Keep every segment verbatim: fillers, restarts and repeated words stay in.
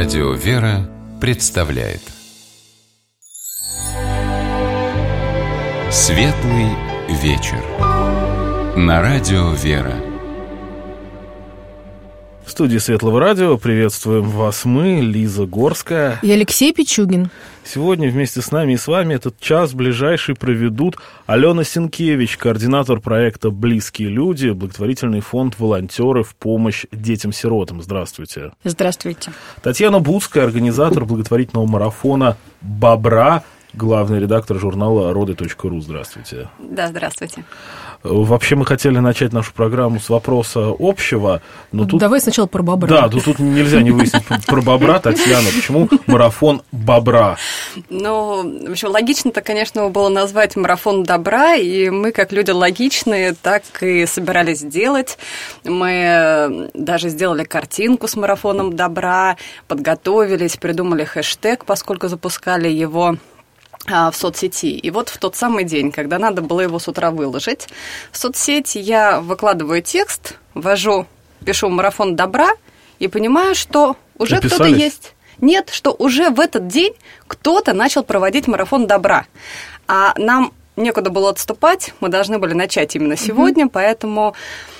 Радио «Вера» представляет Светлый вечер на Радио «Вера». В студии Светлого радио приветствуем вас мы, Лиза Горская и Алексей Пичугин. Сегодня вместе с нами и с вами этот час ближайший проведут Алена Сенкевич, координатор проекта «Близкие люди», благотворительный фонд «Волонтеры в помощь детям-сиротам». Здравствуйте. Здравствуйте. Татьяна Буцкая, организатор благотворительного марафона «Бобра», главный редактор журнала роды точка ру. Здравствуйте. Да, здравствуйте. Вообще мы хотели начать нашу программу с вопроса общего, но тут... Давай сначала про бобра. Да, тут, тут нельзя не выяснить про бобра. Татьяна, почему марафон бобра? Ну, в общем, логично-то, конечно, было назвать марафон добра, и мы, как люди логичные, так и собирались делать. Мы даже сделали картинку с марафоном добра, подготовились, придумали хэштег, поскольку запускали его в соцсети. И вот в тот самый день, когда надо было его с утра выложить, в соцсети я выкладываю текст, ввожу, пишу «марафон добра» и понимаю, что уже кто-то есть. Нет, что уже в этот день кто-то начал проводить марафон добра. А нам некуда было отступать, мы должны были начать именно сегодня, mm-hmm. поэтому...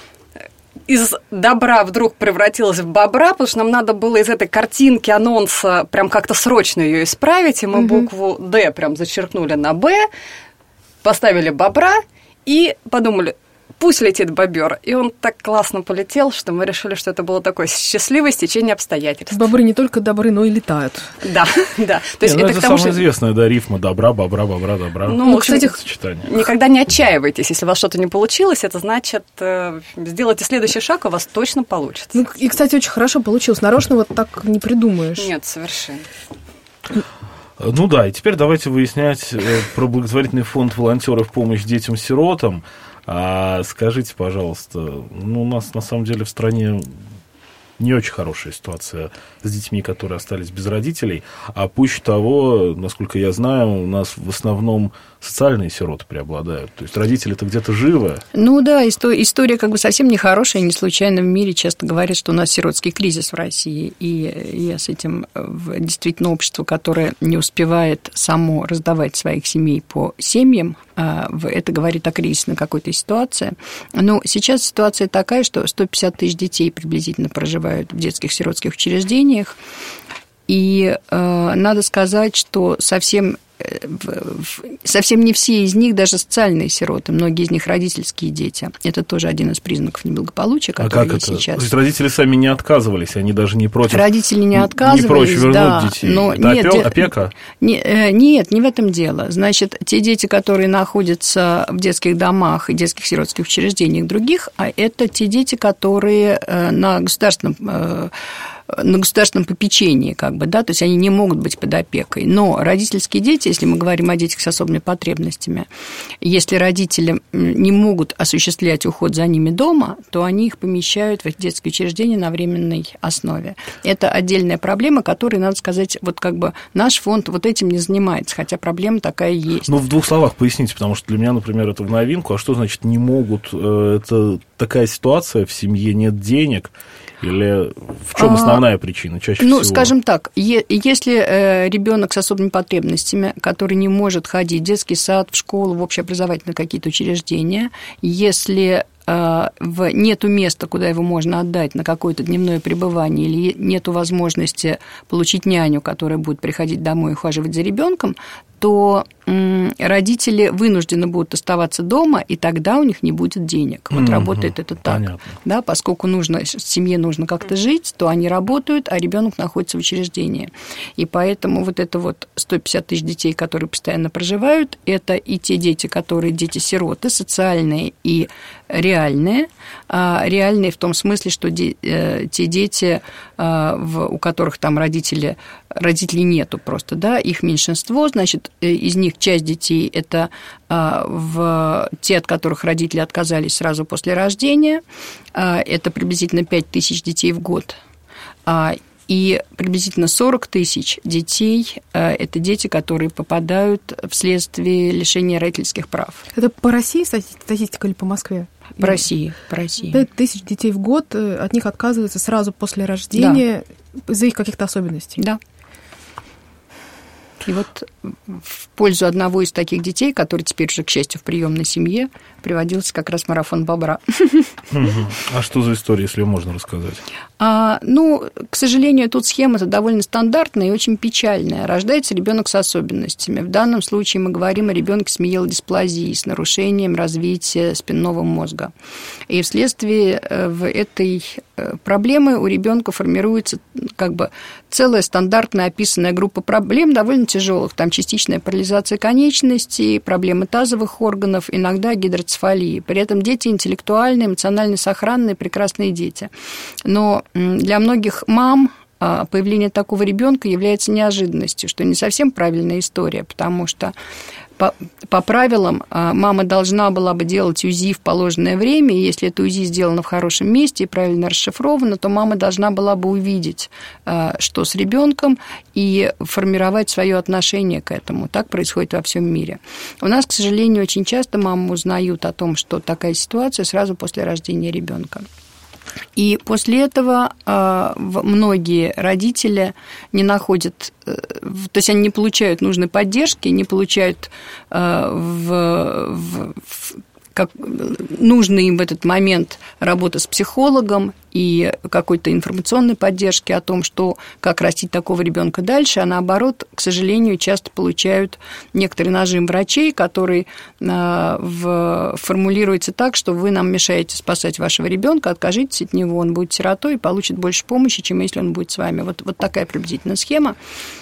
из добра вдруг превратилась в бобра, потому что нам надо было из этой картинки анонса прям как-то срочно ее исправить, и мы угу. букву «Д» прям зачеркнули на «Б», поставили бобра и подумали, пусть летит бобер. И он так классно полетел, что мы решили, что это было такое счастливое стечение обстоятельств. Бобры не только добры, но и летают. Да, да. То есть не, это, это к тому, самая что... известная, да, рифма добра, бобра, бобра, добра. Ну, ну кстати, сочетание. Никогда не отчаивайтесь, если у вас что-то не получилось, это значит, э, сделайте следующий шаг, у вас точно получится. Ну, и, кстати, очень хорошо получилось. Нарочно вот так не придумаешь. Нет, совершенно. Ну да, и теперь давайте выяснять про благотворительный фонд «Волонтеры в помощь детям-сиротам». А скажите, пожалуйста, ну, у нас на самом деле в стране не очень хорошая ситуация с детьми, которые остались без родителей, а пуще того, насколько я знаю, у нас в основном социальные сироты преобладают, то есть родители-то где-то живы. Ну да, история как бы совсем не хорошая, не случайно в мире часто говорят, что у нас сиротский кризис в России, и я с этим действительно общество, которое не успевает само раздавать своих семей по семьям, это говорит о кризисной какой-то ситуации. Но сейчас ситуация такая, что сто пятьдесят тысяч детей приблизительно проживают в детских сиротских учреждениях, и э, надо сказать, что совсем, совсем не все из них даже социальные сироты, многие из них родительские дети. Это тоже один из признаков неблагополучия, который а как есть это? сейчас. То есть родители сами не отказывались, они даже не против... Родители не отказывались, не прочь вернуть да, детей. Но это нет, опека? опека? Не, нет, не в этом дело. Значит, те дети, которые находятся в детских домах и детских сиротских учреждениях других, а это те дети, которые на государственном... на государственном попечении, как бы, да, то есть они не могут быть под опекой. Но родительские дети, если мы говорим о детях с особыми потребностями, если родители не могут осуществлять уход за ними дома, то они их помещают в эти детские учреждения на временной основе. Это отдельная проблема, которой, надо сказать, вот как бы наш фонд вот этим не занимается, хотя проблема такая есть. Ну, в двух словах поясните, потому что для меня, например, это в новинку. А что значит не могут? Это такая ситуация, в семье нет денег? Или в чем основная а, причина чаще ну, всего? Ну, скажем так, если э, ребенок с особыми потребностями, который не может ходить в детский сад, в школу, в общеобразовательные какие-то учреждения, если в, нету места, куда его можно отдать на какое-то дневное пребывание, или нету возможности получить няню, которая будет приходить домой и ухаживать за ребенком, то родители вынуждены будут оставаться дома, и тогда у них не будет денег. Вот mm-hmm. работает это так. Понятно. Да, поскольку нужно, семье нужно как-то жить, то они работают, а ребенок находится в учреждении. И поэтому вот это вот сто пятьдесят тысяч детей, которые постоянно проживают, это и те дети, которые дети-сироты, социальные и реальные. Реальные в том смысле, что те дети, у которых там родители, родителей нету просто, да, их меньшинство, значит, из них часть детей – это в те, от которых родители отказались сразу после рождения, это приблизительно пять тысяч детей в год. И приблизительно сорок тысяч детей – это дети, которые попадают вследствие лишения родительских прав. Это по России статистика или по Москве? По России, по России. Пять тысяч детей в год, от них отказываются сразу после рождения, да, из-за их каких-то особенностей. Да. И вот в пользу одного из таких детей, который теперь уже, к счастью, в приемной семье, приводился как раз марафон бобра. А что за история, если можно рассказать? А, ну, к сожалению, тут схема-то довольно стандартная и очень печальная. Рождается ребенок с особенностями. В данном случае мы говорим о ребенке с миелодисплазией, с нарушением развития спинного мозга. И вследствие в этой проблемы у ребенка формируется как бы целая стандартная описанная группа проблем, довольно тяжелых. Там частичная парализация конечностей, проблемы тазовых органов, иногда гидроцефалии. При этом дети интеллектуальные, эмоционально сохранные, прекрасные дети. Но для многих мам появление такого ребенка является неожиданностью, что не совсем правильная история, потому что по, по правилам мама должна была бы делать УЗИ в положенное время, и если это УЗИ сделано в хорошем месте и правильно расшифровано, то мама должна была бы увидеть, что с ребенком, и формировать свое отношение к этому. Так происходит во всем мире. У нас, к сожалению, очень часто мамы узнают о том, что такая ситуация сразу после рождения ребенка. И после этого э, многие родители не находят, э, то есть они не получают нужной поддержки, не получают э, в, в, в, как, нужной им в этот момент работа с психологом и какой-то информационной поддержки о том, что, как растить такого ребенка дальше, а наоборот, к сожалению, часто получают некоторый нажим врачей, который э, в, формулируется так, что вы нам мешаете спасать вашего ребенка, откажитесь от него, он будет сиротой и получит больше помощи, чем если он будет с вами. Вот, вот такая приблизительная схема.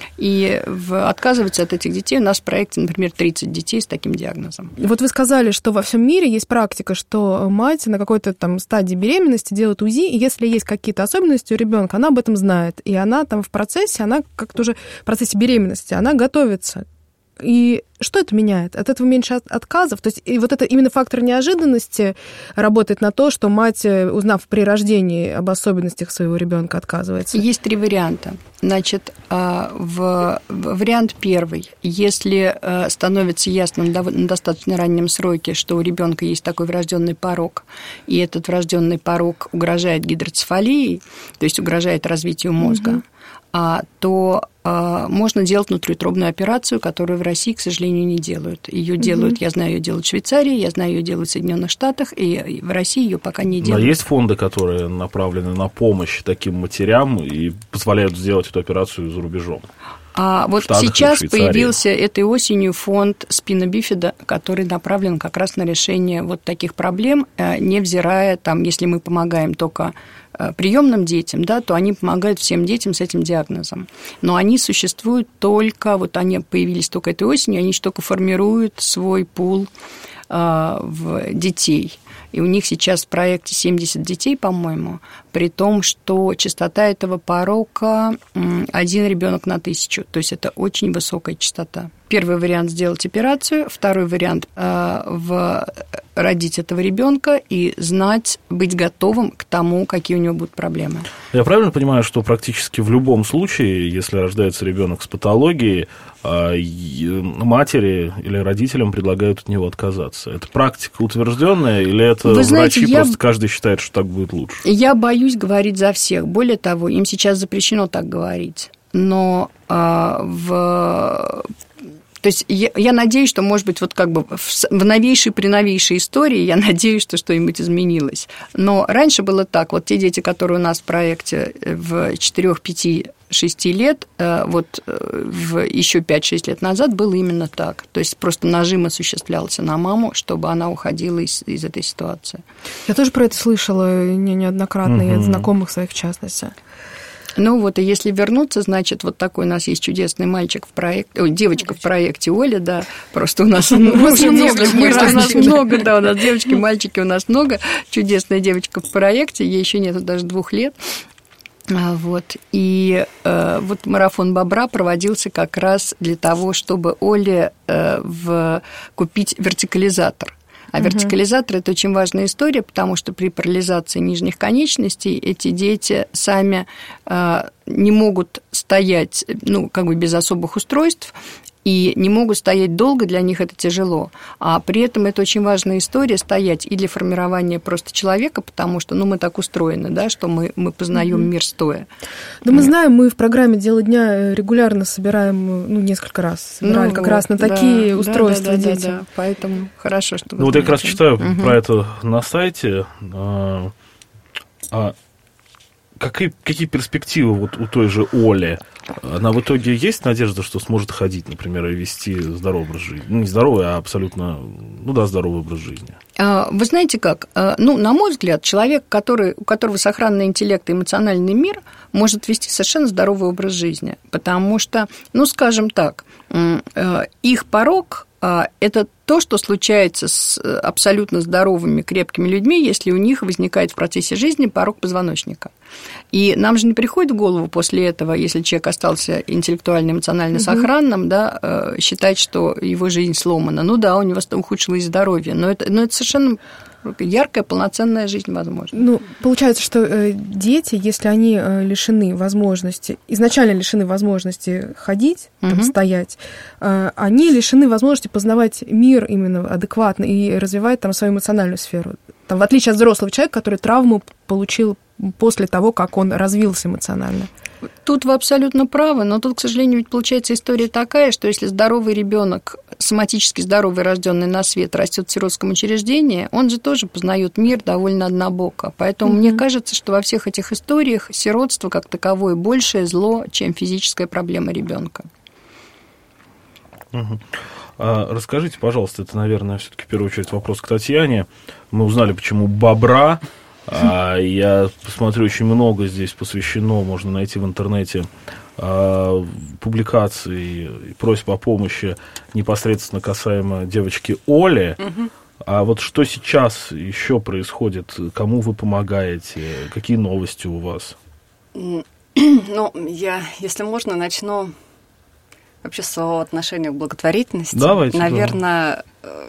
И в, отказываться от этих детей у нас в проекте, например, тридцать детей с таким диагнозом. Вот вы сказали, что во всем мире есть практика, что мать на какой-то там стадии беременности делает УЗИ, и если есть какие-то особенности у ребенка, она об этом знает. И она там в процессе, она как-то уже в процессе беременности, она готовится. И что это меняет? От этого меньше отказов? То есть и вот это именно фактор неожиданности работает на то, что мать, узнав при рождении об особенностях своего ребенка, отказывается? Есть три варианта. Значит, в вариант первый. Если становится ясно на достаточно раннем сроке, что у ребенка есть такой врожденный порок, и этот врожденный порок угрожает гидроцефалией, то есть угрожает развитию мозга, угу. то можно делать внутриутробную операцию, которую в России, к сожалению, не делают. Ее делают, mm-hmm. я знаю, ее делают в Швейцарии, я знаю, ее делают в Соединенных Штатах, и в России ее пока не делают. Но есть фонды, которые направлены на помощь таким матерям и позволяют сделать эту операцию за рубежом. А вот сейчас появился этой осенью фонд спина бифида, который направлен как раз на решение вот таких проблем, невзирая, там, если мы помогаем только приемным детям, да, то они помогают всем детям с этим диагнозом. Но они существуют только, вот они появились только этой осенью, они еще только формируют свой пул э, в детей. И у них сейчас в проекте семьдесят детей, по-моему, при том, что частота этого порока один ребенок на тысячу. То есть это очень высокая частота. Первый вариант – сделать операцию, второй вариант э, – в родить этого ребенка и знать, быть готовым к тому, какие у него будут проблемы. Я правильно понимаю, что практически в любом случае, если рождается ребенок с патологией, матери или родителям предлагают от него отказаться? Это практика утвержденная, или это Вы знаете, врачи я... просто каждый считает, что так будет лучше? Я боюсь говорить за всех. Более того, им сейчас запрещено так говорить. Но э, в... То есть я, я надеюсь, что, может быть, вот как бы в, в новейшей, приновейшей истории, я надеюсь, что что-нибудь изменилось. Но раньше было так. Вот те дети, которые у нас в проекте в четыре, пять, шесть лет, вот в еще пять-шесть лет назад было именно так. То есть просто нажим осуществлялся на маму, чтобы она уходила из, из этой ситуации. Я тоже про это слышала неоднократно, угу. и от знакомых своих в частности. Ну вот, и если вернуться, значит, вот такой у нас есть чудесный мальчик в проекте, ой, девочка в проекте Оля, да, просто у нас много, у нас много, да, у нас девочки, мальчики у нас много, чудесная девочка в проекте, ей еще нету даже двух лет. Вот. И э, вот марафон бобра проводился как раз для того, чтобы Оле э, в, купить вертикализатор. А угу. вертикализатор – это очень важная история, потому что при парализации нижних конечностей эти дети сами э, не могут стоять, ну, как бы без особых устройств, и не могут стоять долго, для них это тяжело. А при этом это очень важная история стоять и для формирования просто человека, потому что, ну, мы так устроены, да, что мы, мы познаем mm-hmm. мир стоя. Да, мы знаем, мы в программе «Дело дня» регулярно собираем, ну, несколько раз собирали ну, как вот, раз на такие да, устройства да, да, детям. Да, да, поэтому хорошо, что вы Ну, вот я как раз читаю mm-hmm. про это на сайте. А, а какие, какие перспективы вот у той же Оли? Она в итоге есть надежда, что сможет ходить, например, и вести здоровый образ жизни? Ну, не здоровый, а абсолютно, ну да, здоровый образ жизни. Вы знаете как? Ну, на мой взгляд, человек, который, у которого сохранный интеллект и эмоциональный мир, может вести совершенно здоровый образ жизни. Потому что, ну, скажем так, их порог – это то, что случается с абсолютно здоровыми, крепкими людьми, если у них возникает в процессе жизни порог позвоночника. И нам же не приходит в голову после этого, если человек остался интеллектуально, эмоционально угу. сохранным, да, считать, что его жизнь сломана. Ну да, у него ухудшилось здоровье, но это, но это совершенно яркая, полноценная жизнь возможна. Ну, получается, что дети, если они лишены возможности, изначально лишены возможности ходить, угу. там, стоять, они лишены возможности познавать мир именно адекватно и развивать там свою эмоциональную сферу. Там, в отличие от взрослого человека, который травму получил после того, как он развился эмоционально. Тут вы абсолютно правы, но тут, к сожалению, ведь получается история такая, что если здоровый ребенок, соматически здоровый, рожденный на свет, растет в сиротском учреждении, он же тоже познает мир довольно однобоко. Поэтому mm-hmm. мне кажется, что во всех этих историях сиротство как таковое большее зло, чем физическая проблема ребенка. Mm-hmm. А расскажите, пожалуйста, это, наверное, все-таки в первую очередь вопрос к Татьяне. Мы узнали, почему бобра. А, я посмотрю, очень много здесь посвящено, можно найти в интернете а, публикаций и просьб о помощи непосредственно касаемо девочки Оли. Угу. А вот что сейчас еще происходит? Кому вы помогаете? Какие новости у вас? Ну, я, если можно, начну вообще с отношения к благотворительности. Давайте. Наверное... Да.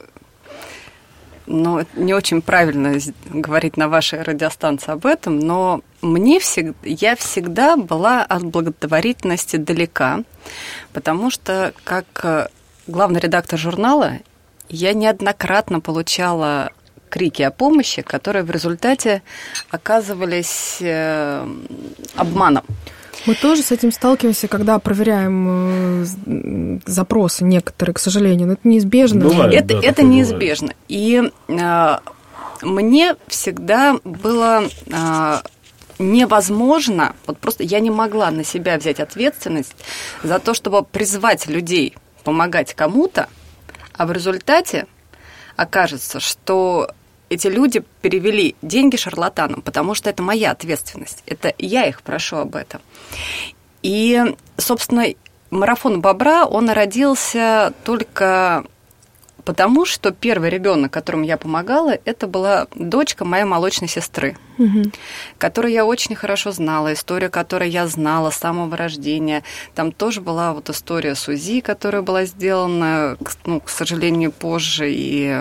Но не очень правильно говорить на вашей радиостанции об этом, но мне всегда, я всегда была от благотворительности далека, потому что как главный редактор журнала я неоднократно получала крики о помощи, которые в результате оказывались обманом. Мы тоже с этим сталкиваемся, когда проверяем запросы некоторые, к сожалению, но это неизбежно. Бывает, это да, это неизбежно. Бывает. И а, мне всегда было а, невозможно, вот просто я не могла на себя взять ответственность за то, чтобы призвать людей помогать кому-то, а в результате окажется, что эти люди перевели деньги шарлатанам, потому что это моя ответственность. Это я их прошу об этом. И, собственно, марафон бобра, он родился только потому, что первый ребенок, которому я помогала, это была дочка моей молочной сестры, угу. которую я очень хорошо знала, историю, которую я знала с самого рождения. Там тоже была вот история с УЗИ, которая была сделана, ну, к сожалению, позже, и...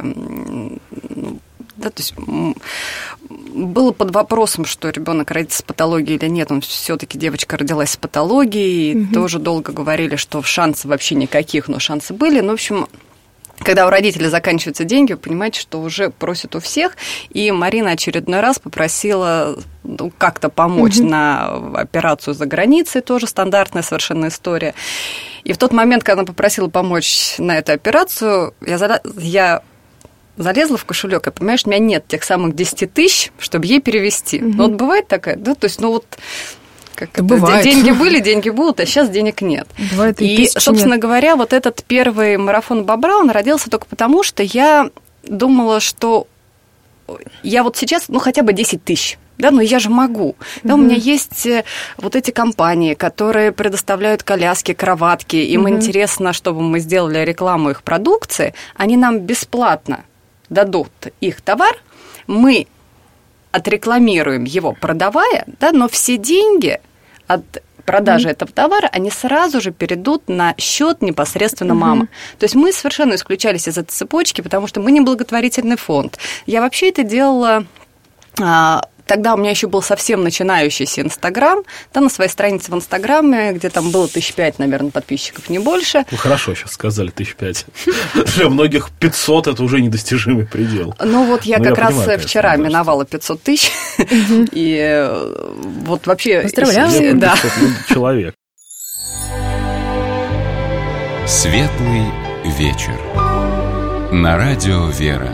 Да, то есть было под вопросом, что ребенок родится с патологией или нет. Он все-таки девочка родилась с патологией. Угу. Тоже долго говорили, что шансов вообще никаких, но шансы были. Ну, в общем, когда у родителей заканчиваются деньги, вы понимаете, что уже просят у всех. И Марина очередной раз попросила, ну, как-то помочь угу. на операцию за границей. Тоже стандартная совершенно история. И в тот момент, когда она попросила помочь на эту операцию, я... я залезла в кошелек, и понимаешь, у меня нет тех самых десяти тысяч, чтобы ей перевести. Угу. Ну, вот бывает такая, да, то есть, ну, вот как это, бывает. Деньги были, деньги будут, а сейчас денег нет. Бывает, и, и собственно нет. говоря, вот этот первый марафон бобра, он родился только потому, что я думала, что я вот сейчас, ну, хотя бы десять тысяч, да, но я же могу. Да, угу. У меня есть вот эти компании, которые предоставляют коляски, кроватки, им угу. интересно, чтобы мы сделали рекламу их продукции, они нам бесплатно дадут их товар, мы отрекламируем его, продавая, да, но все деньги от продажи mm-hmm. этого товара, они сразу же перейдут на счет непосредственно mm-hmm. мамы. То есть мы совершенно исключались из этой цепочки, потому что мы не благотворительный фонд. Я вообще это делала... Тогда у меня еще был совсем начинающийся Инстаграм. Там на своей странице в Инстаграме, где там было тысяч пять, наверное, подписчиков, не больше. Ну, хорошо, сейчас сказали тысяч пять. Для многих пятьсот – это уже недостижимый предел. Ну, вот я как раз вчера миновала пятьсот тысяч. И вот вообще... Поздравляю. Да. Человек. Светлый вечер. На радио «Вера».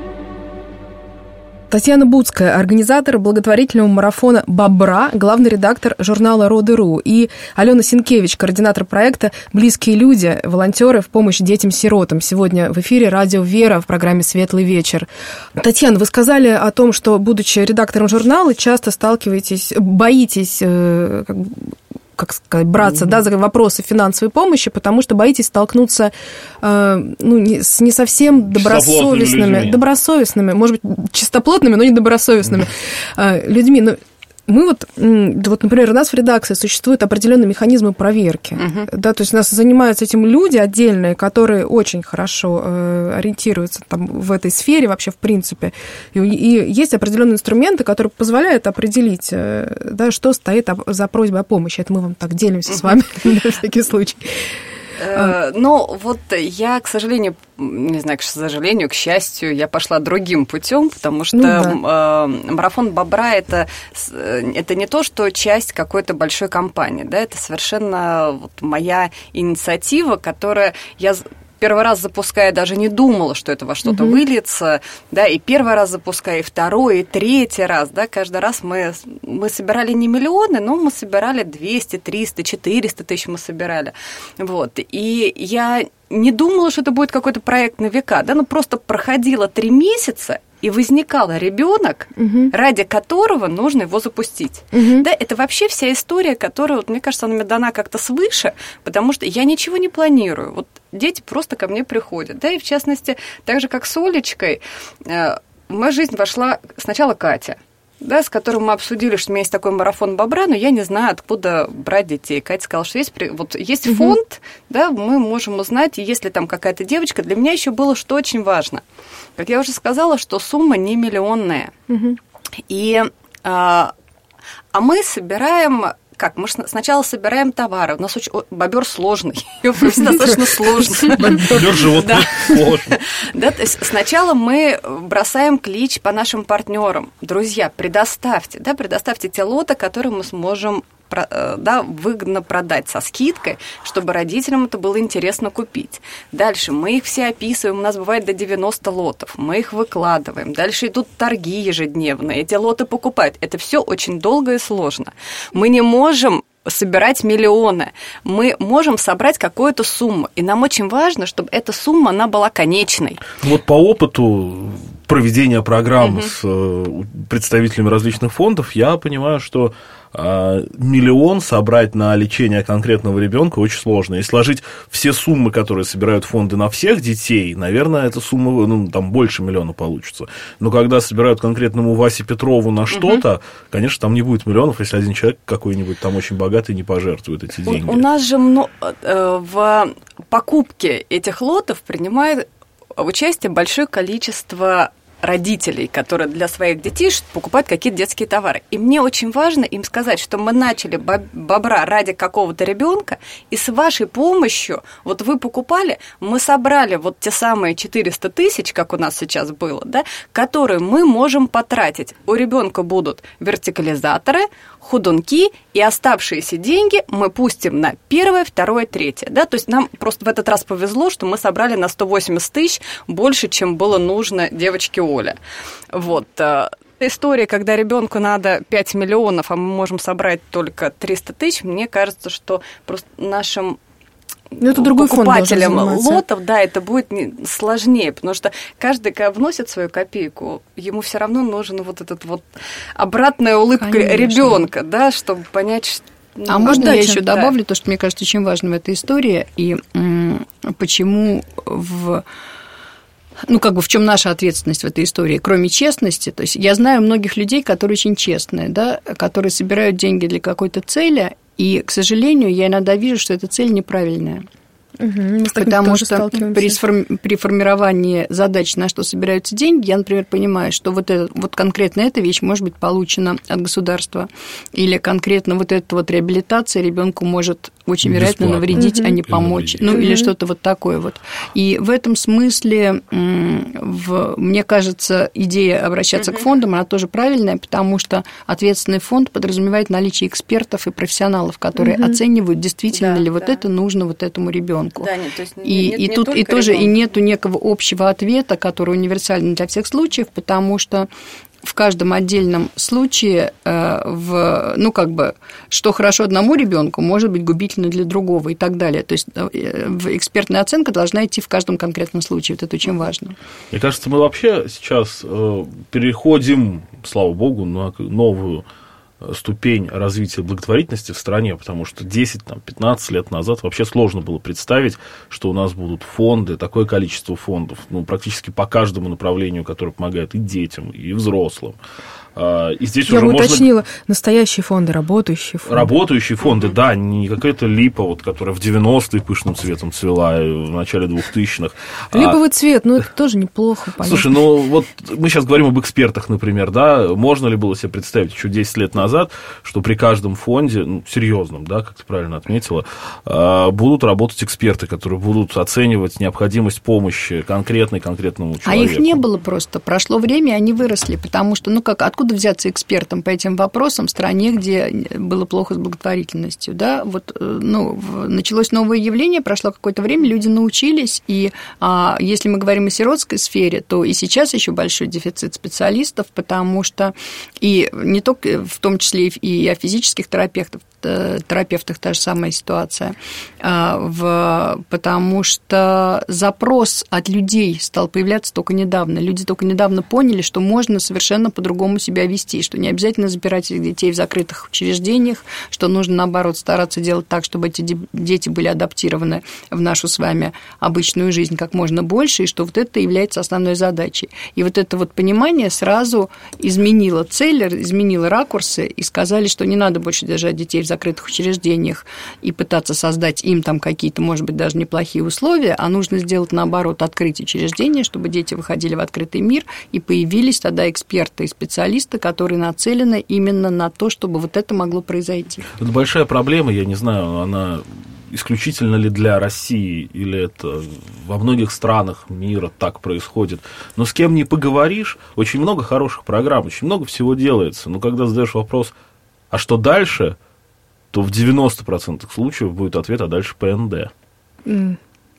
Татьяна Буцкая, организатор благотворительного марафона «Бобра», главный редактор журнала «Роды.ру», и Алена Сенкевич, координатор проекта «Близкие люди», волонтеры в помощь детям-сиротам. Сегодня в эфире радио «Вера» в программе «Светлый вечер». Татьяна, вы сказали о том, что, будучи редактором журнала, часто сталкиваетесь, боитесь как бы, как сказать, браться, mm-hmm. да, за вопросы финансовой помощи, потому что боитесь столкнуться э, ну, не, с не совсем добросовестными, добросовестными, может быть, чистоплотными, но не добросовестными mm-hmm. э, людьми. Но мы вот, вот, например, у нас в редакции существуют определенные механизмы проверки. Uh-huh. Да, то есть у нас занимаются этим люди отдельные, которые очень хорошо э, ориентируются там, в этой сфере вообще в принципе. И, и есть определенные инструменты, которые позволяют определить, э, да, что стоит за просьбой о помощи. Это мы вам так делимся uh-huh. с вами на всякий случай. Ну, вот я, к сожалению, не знаю, к сожалению, к счастью, я пошла другим путем, потому что ну, да. марафон «Бобра» это, это не то, что часть какой-то большой кампании, да, это совершенно вот моя инициатива, которая я первый раз запуская, даже не думала, что это во что-то uh-huh. выльется, да, и первый раз запуская, и второй, и третий раз, да, каждый раз мы, мы собирали не миллионы, но мы собирали двести, триста, четыреста тысяч мы собирали, вот, и я не думала, что это будет какой-то проект на века, да, ну просто проходило три месяца, и возникал ребенок, угу. ради которого нужно его запустить. Угу. Да, это вообще вся история, которая, вот, мне кажется, она мне дана как-то свыше, потому что я ничего не планирую. Вот дети просто ко мне приходят. Да, и в частности, так же, как с Олечкой, в мою жизнь вошла сначала Катя, да, с которым мы обсудили, что у меня есть такой марафон «Бобра», но я не знаю, откуда брать детей. Катя сказала, что есть, вот, есть угу. фонд, да, мы можем узнать, и если там какая-то девочка, для меня еще было что очень важно. Как я уже сказала, что сумма не миллионная. Угу. И, а, а мы собираем... Как? Мы сначала собираем товары. У нас очень... бобер сложный. Его достаточно сложный. Бобер животное сложный. Да, то есть сначала мы бросаем клич по нашим партнерам. Друзья, предоставьте, да, предоставьте те лоты, которые мы сможем да, выгодно продать со скидкой, чтобы родителям это было интересно купить. Дальше мы их все описываем, у нас бывает до девяноста лотов, мы их выкладываем. Дальше идут торги ежедневные, эти лоты покупают. Это все очень долго и сложно. Мы не можем собирать миллионы. Мы можем собрать какую-то сумму, и нам очень важно, чтобы эта сумма, она была конечной. Вот по опыту проведения программ угу. с представителями различных фондов я понимаю, что миллион собрать на лечение конкретного ребенка очень сложно. И сложить все суммы, которые собирают фонды на всех детей, наверное, эта сумма, ну, там больше миллиона получится. Но когда собирают конкретному Васе Петрову на что-то, угу. конечно, там не будет миллионов, если один человек какой-нибудь там очень богатый не пожертвует эти деньги. У, у нас же в покупке этих лотов принимает участие большое количество родителей, которые для своих детей покупают какие-то детские товары. И мне очень важно им сказать, что мы начали бобра ради какого-то ребенка, и с вашей помощью, вот вы покупали, мы собрали вот те самые четыреста тысяч, как у нас сейчас было, да, которые мы можем потратить. У ребенка будут вертикализаторы, ходунки, и оставшиеся деньги мы пустим на первое, второе, третье. Да? То есть нам просто в этот раз повезло, что мы собрали на сто восемьдесят тысяч больше, чем было нужно девочке Оле. Вот. История, когда ребенку надо пять миллионов, а мы можем собрать только триста тысяч, мне кажется, что просто нашим это другой покупателям лотов, да, это будет сложнее, потому что каждый, когда вносит свою копейку, ему все равно нужен вот этот вот обратная улыбка ребенка, да, чтобы понять, что... Ну, а можно я еще да. добавлю то, что мне кажется очень важным в этой истории, и м- почему в... Ну, как бы в чем наша ответственность в этой истории, кроме честности? То есть я знаю многих людей, которые очень честные, да, которые собирают деньги для какой-то цели, И, к сожалению, я иногда вижу, что эта цель неправильная. Угу, потому что при, сформи- при формировании задач, на что собираются деньги, я, например, понимаю, что вот, это, вот конкретно эта вещь может быть получена от государства, или конкретно вот эта вот реабилитация ребенку может очень вероятно навредить, угу. а не помочь. Ну, угу. или что-то вот такое вот. И в этом смысле, в, мне кажется, идея обращаться угу. к фондам, она тоже правильная, потому что ответственный фонд подразумевает наличие экспертов и профессионалов, которые угу. оценивают, действительно да, ли да. вот это нужно вот этому ребенку. Да, нет, то есть и нет, и не тут и тоже ребенка. И нету некого общего ответа, который универсальный для всех случаев, потому что в каждом отдельном случае, в, ну, как бы, что хорошо одному ребенку, может быть губительно для другого и так далее. То есть экспертная оценка должна идти в каждом конкретном случае. Вот это очень важно. Мне кажется, мы вообще сейчас переходим, слава богу, на новую ступень развития благотворительности в стране, потому что десять-пятнадцать лет назад вообще сложно было представить, что у нас будут фонды, такое количество фондов, ну, практически по каждому направлению, которое помогает и детям, и взрослым. И здесь Я уже бы можно... уточнила, настоящие фонды, работающие фонды. Работающие фонды, mm-hmm. да, не какая-то липа, вот, которая в девяностые пышным цветом цвела, в начале двухтысячных. Липовый а... цвет, ну, это тоже неплохо, понятно. Слушай, ну, вот мы сейчас говорим об экспертах, например, да, можно ли было себе представить еще десять лет назад, что при каждом фонде, ну, серьезном, да, как ты правильно отметила, будут работать эксперты, которые будут оценивать необходимость помощи конкретной конкретному человеку. А их не было просто. Прошло время, и они выросли, потому что, ну, как, откуда Откуда взяться экспертом по этим вопросам в стране, где было плохо с благотворительностью? Да? Вот, ну, началось новое явление, прошло какое-то время, люди научились, и а, если мы говорим о сиротской сфере, то и сейчас еще большой дефицит специалистов, потому что и не только, в том числе и о физических терапевтах, терапевтах та же самая ситуация, в, потому что запрос от людей стал появляться только недавно. Люди только недавно поняли, что можно совершенно по-другому себя вести, что не обязательно запирать детей в закрытых учреждениях, что нужно, наоборот, стараться делать так, чтобы эти дети были адаптированы в нашу с вами обычную жизнь как можно больше, и что вот это является основной задачей. И вот это вот понимание сразу изменило цель, изменило ракурсы, и сказали, что не надо больше держать детей в закрытых учреждениях и пытаться создать им там какие-то, может быть, даже неплохие условия, а нужно сделать, наоборот, открыть учреждения, чтобы дети выходили в открытый мир, и появились тогда эксперты и специалисты, которые нацелены именно на то, чтобы вот это могло произойти. Это большая проблема, я не знаю, она исключительно ли для России, или это во многих странах мира так происходит. Но с кем не поговоришь, очень много хороших программ, очень много всего делается. Но когда задаешь вопрос, а что дальше, то в девяносто процентов случаев будет ответ, а дальше ПНД. Mm.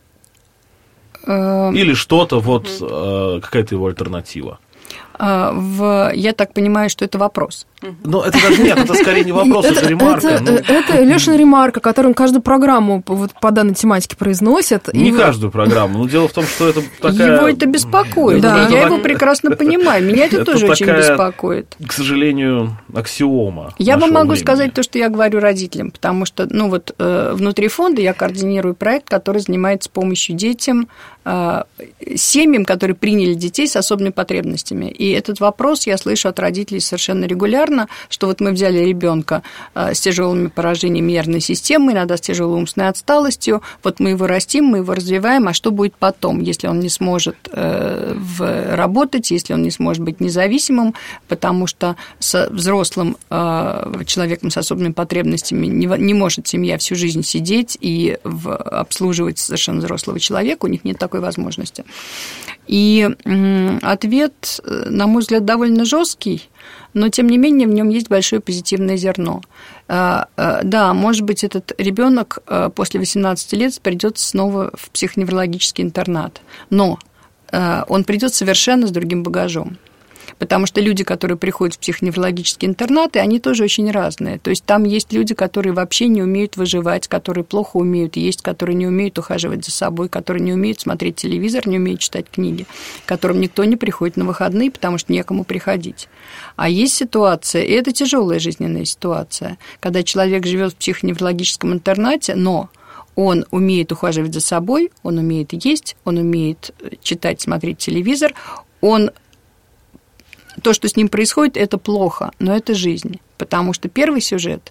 Или что-то, вот mm. какая-то его альтернатива. В... Я так понимаю, что это вопрос. Ну, это даже нет, это скорее не вопрос, это ремарка. Это, ну... это Лешина ремарка, которую каждую программу вот, по данной тематике произносят. Не и... каждую программу, но дело в том, что это такая... Его это беспокоит, да. Я так... его прекрасно понимаю, меня это, это тоже очень беспокоит. К сожалению, аксиома. Я вам могу времени. сказать то, что я говорю родителям, потому что, ну, вот внутри фонда я координирую проект, который занимается помощью детям, семьям, которые приняли детей с особыми потребностями. И этот вопрос я слышу от родителей совершенно регулярно, что вот мы взяли ребенка с тяжелыми поражениями нервной системы, иногда с тяжелой умственной отсталостью, вот мы его растим, мы его развиваем, а что будет потом, если он не сможет работать, если он не сможет быть независимым, потому что с взрослым человеком с особыми потребностями не может семья всю жизнь сидеть и обслуживать совершенно взрослого человека, у них нет такой возможности. И ответ, на мой взгляд, довольно жесткий, но, тем не менее, в нем есть большое позитивное зерно. Да, может быть, этот ребенок после восемнадцати лет придет снова в психоневрологический интернат, но он придет совершенно с другим багажом. Потому что люди, которые приходят в психоневрологические интернаты, они тоже очень разные. То есть там есть люди, которые вообще не умеют выживать, которые плохо умеют есть, которые не умеют ухаживать за собой, которые не умеют смотреть телевизор, не умеют читать книги, к которым никто не приходит на выходные, потому что некому приходить. А есть ситуация, и это тяжелая жизненная ситуация, когда человек живет в психоневрологическом интернате, но он умеет ухаживать за собой, он умеет есть, он умеет читать, смотреть телевизор, он... То, что с ним происходит, это плохо, но это жизнь. Потому что первый сюжет –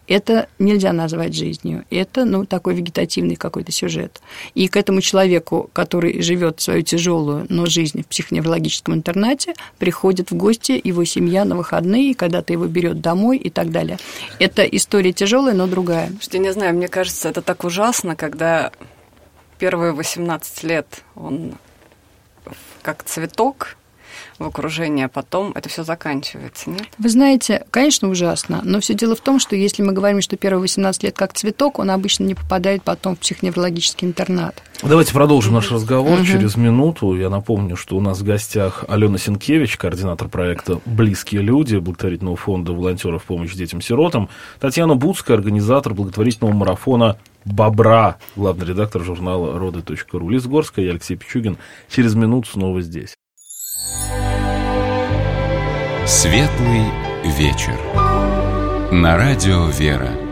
это нельзя назвать жизнью. Это, ну, такой вегетативный какой-то сюжет. И к этому человеку, который живет свою тяжелую, но жизнь в психоневрологическом интернате, приходит в гости его семья на выходные, когда-то его берет домой и так далее. Это история тяжелая, но другая. Что, я не знаю, мне кажется, это так ужасно, когда первые восемнадцать лет он как цветок в окружении, а потом это все заканчивается, нет? Вы знаете, конечно, ужасно, но все дело в том, что если мы говорим, что первые восемнадцать лет как цветок, он обычно не попадает потом в психоневрологический интернат. Давайте продолжим наш разговор угу. через минуту. Я напомню, что у нас в гостях Алена Сенкевич, координатор проекта «Близкие люди» благотворительного фонда волонтеров помощи детям-сиротам, Татьяна Буцкая, организатор благотворительного марафона «Бобра», главный редактор журнала роды точка ру. Лиза Горская, я Алексей Пичугин. Через минуту снова здесь. Светлый вечер. На радио «Вера».